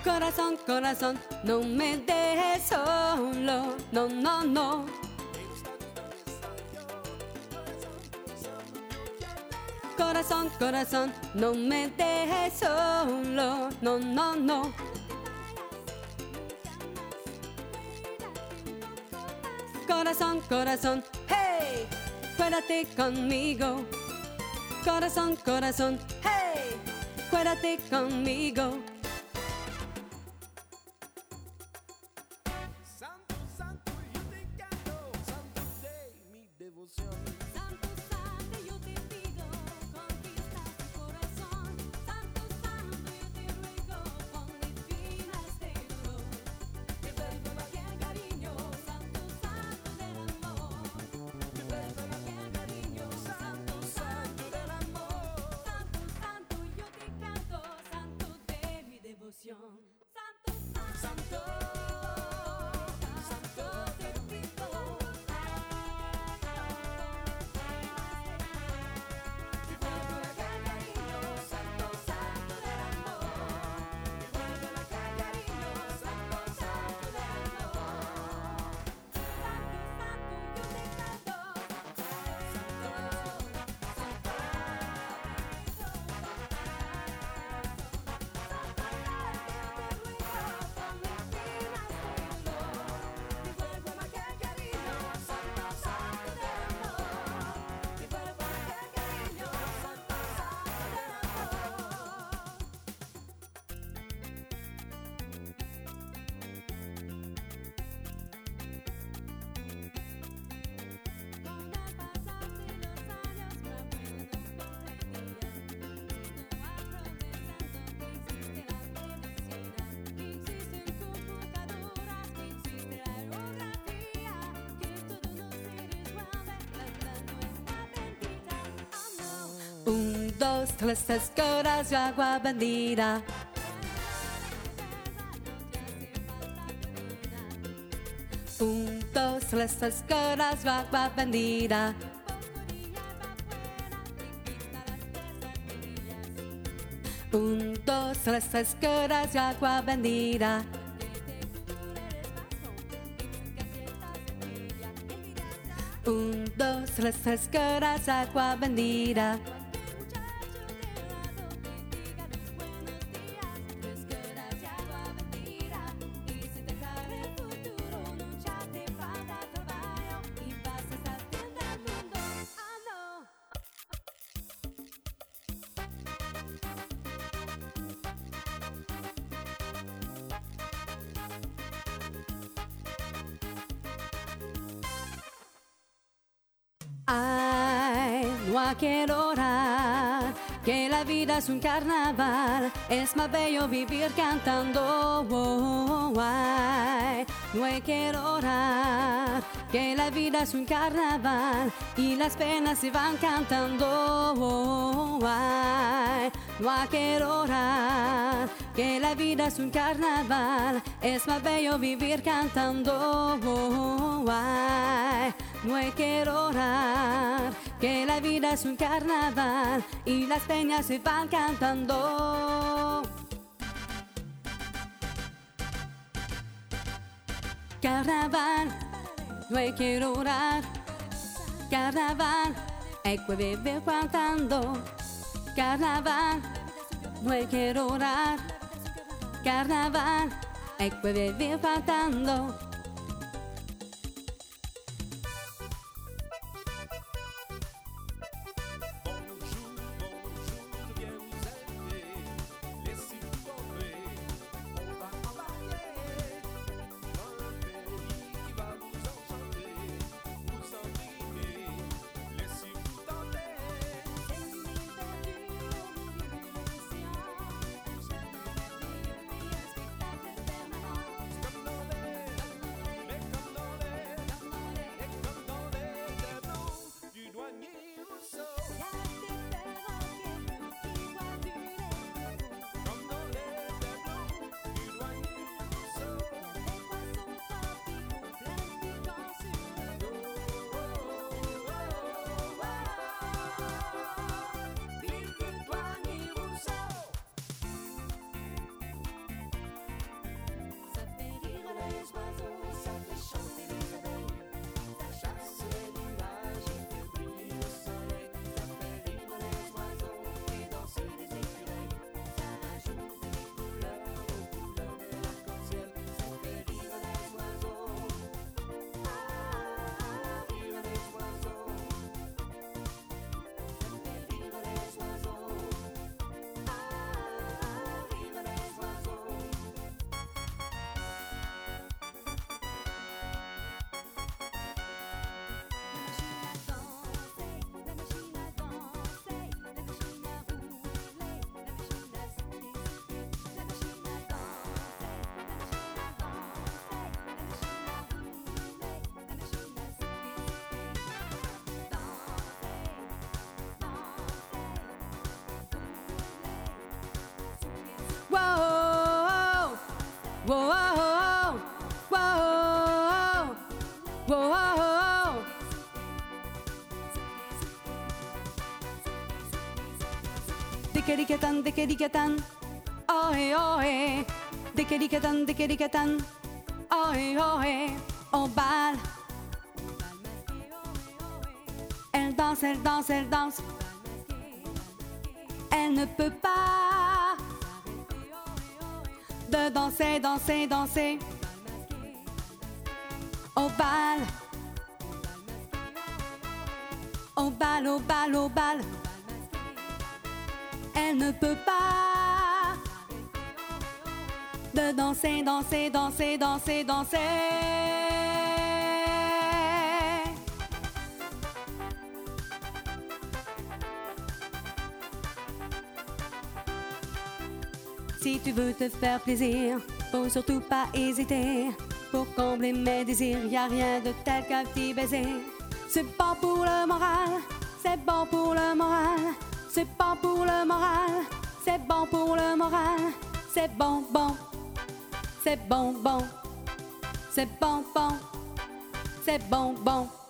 Corazón, corazón, no me dejes solo, no, no, no. Corazón, corazón, no me dejes solo, no, no, no. Corazón, corazón, hey, quédate conmigo. Corazón, corazón, hey, quédate conmigo. Santo, santo, yo te canto, santo de mi devoción. Santo, santo, yo te pido, conquista tu corazón. Santo, santo, yo te ruego, ponle fin a este dolor. Devuélveme aquel cariño, santo, santo del amor. Devuélveme aquel cariño, santo, santo del amor. Santo, santo, yo te canto, santo de mi devoción. Santo, santo, santo te pido. Devuélveme aquel cariño, santo, santo del amor. Devuélveme aquel cariño, santo, santo del amor. Santo, santo, yo te canto. Devuélveme aquel cariño, santo, santo del amor. Devuélveme aquel cariño, santo, santo del Con el pasar de los años, mi abuela nos consentía. No aprovechando que existe la medicina, que existen computadoras, que existe la aerografía, que todo nos se resuelve cantando esta bendita. Oh no. 1, 2, 3, escoras de agua bendita. 1, 2, 3, escoras de agua bendita. 1, 2, 3, escoras de agua bendita. 1, 2, 3, escoras de agua bendita. Ay, no quiero orar, que la vida es un carnaval, es más bello vivir cantando. Ay, no quiero orar, que la vida es un carnaval y las penas se van cantando. Ay, no quiero orar, que la vida es un carnaval, es más bello vivir cantando. Ay, no quiero orar, que la vida es un carnaval y las peñas se van cantando. Carnaval, no quiero orar. Carnaval, ecco vive cantando. Carnaval, no quiero orar. Carnaval, ecco vive cantando. Wow, wow, wow, wow, wow. Dickericatan, dickericatan, ohé, ohé. Dickericatan, dickericatan, ohé, ohé. Au bal. Elle danse, elle danse, elle danse. Elle ne peut pas de danser, danser, danser. Au bal. Au bal, au bal, au bal. Elle ne peut pas de danser, danser, danser, danser, danser. Si tu veux te faire plaisir, faut surtout pas hésiter. Pour combler mes désirs, y a rien de tel qu'un petit baiser. C'est bon pour le moral, c'est bon pour le moral. C'est bon pour le moral, c'est bon pour le moral. C'est bon, bon, c'est bon, bon. C'est bon, bon, c'est bon, bon.